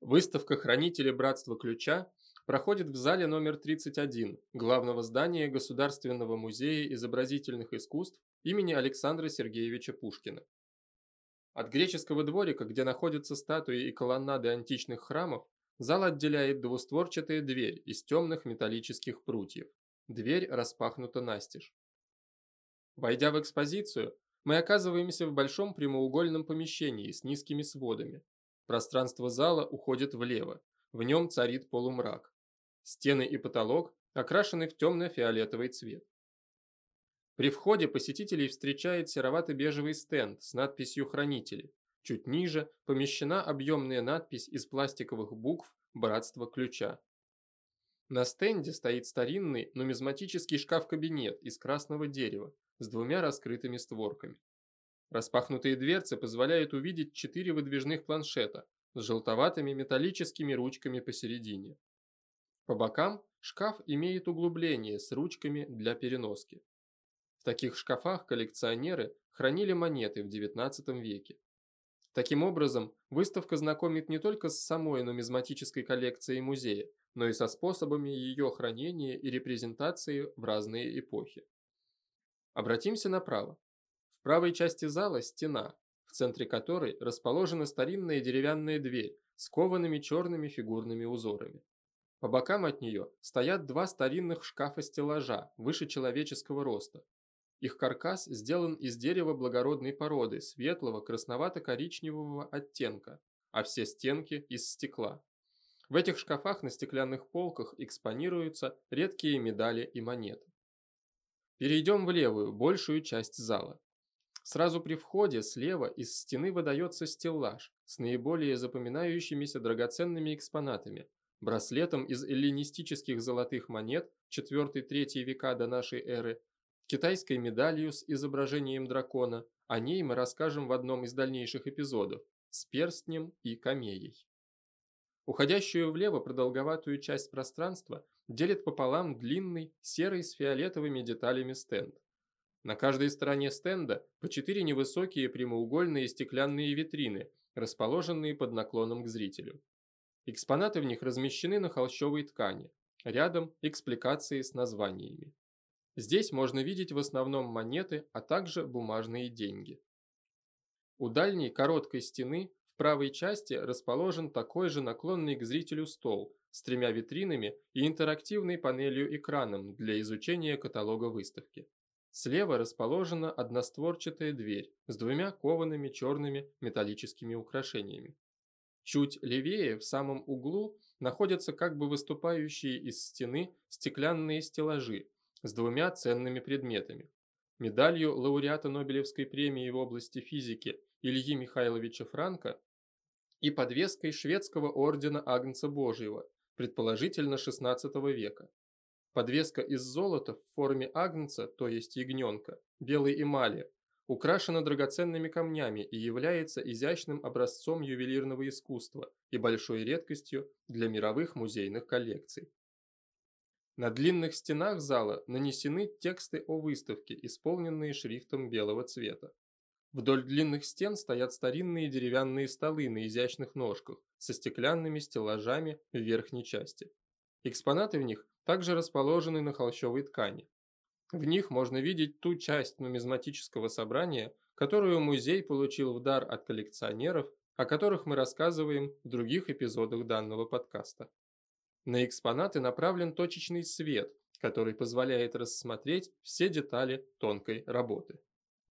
Выставка «Хранители Братства Ключа» проходит в зале номер 31 главного здания Государственного музея изобразительных искусств имени Александра Сергеевича Пушкина. От греческого дворика, где находятся статуи и колоннады античных храмов, зал отделяет двустворчатая дверь из темных металлических прутьев. Дверь распахнута настежь. Войдя в экспозицию, мы оказываемся в большом прямоугольном помещении с низкими сводами. Пространство зала уходит влево, в нем царит полумрак. Стены и потолок окрашены в темно-фиолетовый цвет. При входе посетителей встречает серовато-бежевый стенд с надписью «Хранители». Чуть ниже помещена объемная надпись из пластиковых букв «Братство Ключа». На стенде стоит старинный нумизматический шкаф-кабинет из красного дерева с двумя раскрытыми створками. Распахнутые дверцы позволяют увидеть 4 выдвижных планшета с желтоватыми металлическими ручками посередине. По бокам шкаф имеет углубление с ручками для переноски. В таких шкафах коллекционеры хранили монеты в XIX веке. Таким образом, выставка знакомит не только с самой нумизматической коллекцией музея, но и со способами ее хранения и репрезентации в разные эпохи. Обратимся направо. В правой части зала стена, в центре которой расположена старинная деревянная дверь с коваными черными фигурными узорами. По бокам от нее стоят два старинных шкафа-стеллажа выше человеческого роста. Их каркас сделан из дерева благородной породы светлого красновато-коричневого оттенка, а все стенки из стекла. В этих шкафах на стеклянных полках экспонируются редкие медали и монеты. Перейдем в левую, большую часть зала. Сразу при входе слева из стены выдается стеллаж с наиболее запоминающимися драгоценными экспонатами, браслетом из эллинистических золотых монет IV-III века до нашей эры, китайской медалью с изображением дракона, о ней мы расскажем в одном из дальнейших эпизодов, с перстнем и камеей. Уходящую влево продолговатую часть пространства делит пополам длинный серый с фиолетовыми деталями стенд. На каждой стороне стенда по 4 невысокие прямоугольные стеклянные витрины, расположенные под наклоном к зрителю. Экспонаты в них размещены на холщовой ткани, рядом экспликации с названиями. Здесь можно видеть в основном монеты, а также бумажные деньги. У дальней короткой стены в правой части расположен такой же наклонный к зрителю стол с 3 витринами и интерактивной панелью-экраном для изучения каталога выставки. Слева расположена одностворчатая дверь с 2 коваными черными металлическими украшениями. Чуть левее, в самом углу, находятся как бы выступающие из стены стеклянные стеллажи с 2 ценными предметами. Медалью лауреата Нобелевской премии в области физики Ильи Михайловича Франка и подвеской шведского ордена Агнца Божьего, предположительно XVI века. Подвеска из золота в форме агнца, то есть ягненка, белой эмали, украшена драгоценными камнями и является изящным образцом ювелирного искусства и большой редкостью для мировых музейных коллекций. На длинных стенах зала нанесены тексты о выставке, исполненные шрифтом белого цвета. Вдоль длинных стен стоят старинные деревянные столы на изящных ножках со стеклянными стеллажами в верхней части. Экспонаты в них также расположены на холщовой ткани. В них можно видеть ту часть нумизматического собрания, которую музей получил в дар от коллекционеров, о которых мы рассказываем в других эпизодах данного подкаста. На экспонаты направлен точечный свет, который позволяет рассмотреть все детали тонкой работы.